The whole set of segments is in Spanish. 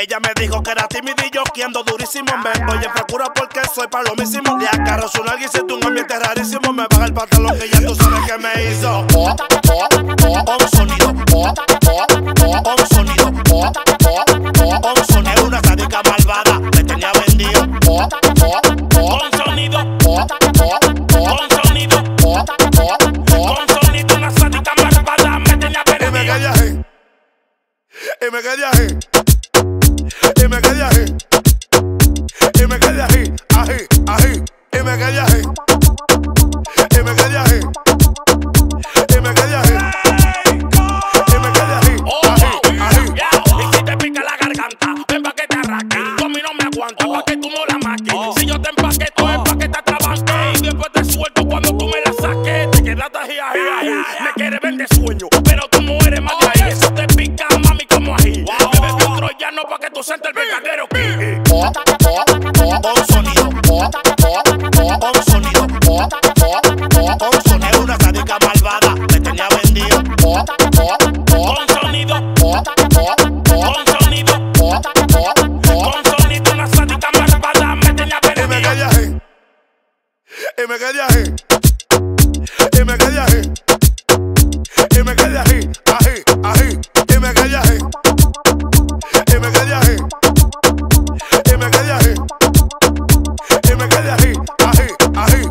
Ella me dijo que era tímida y yo que ando durísimo. Me voy en procura porque soy palomísimo. De acá su nalga y siento un ambiente rarísimo. Me baja el pantalón que ya tú sabes que me hizo. Un sonido, un sonido, un sonido. Una sádica malvada me tenía vendido. Un sonido, un sonido, un sonido. Una sádica malvada me tenía vendido. Y me quedé ahí, y me quedé ahí. Y me quedé ahí, y me quedé ahí, ahí, y me quedé ahí, y me quedé ahí, y me quedé ahí, y me quedé ahí, ahí. Y si te pica la garganta, ven pa' que te arranque. Tú a mí no me aguantas, pa' que tú no la maques. Si yo te empaqueto es pa' que te atrabanque. Y después te suelto cuando tú me la saques. Te quedaste ahí. Me quieres ver de sueño, pero tú no eres más de ahí. Eso te pica, mami, como ají. Bebé un troyano pa' que tú sientas el verdadero kick. Un sonido, un sonido, un sonido. Una sádica malvada me tenía vendido. Un sonido, un sonido, un sonido. Una sádica malvada me tenía vendido. Y me quedé ahí, y me quedé ahí, y me quedé ahí, y me quedé ahí, ahí, y me quedé ahí, y me quedé ahí, y me quedé ahí, y me quedé ahí, ahí.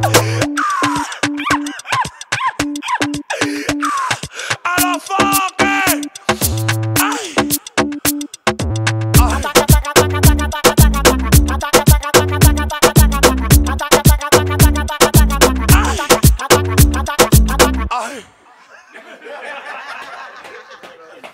A los foques. Ay. Ay.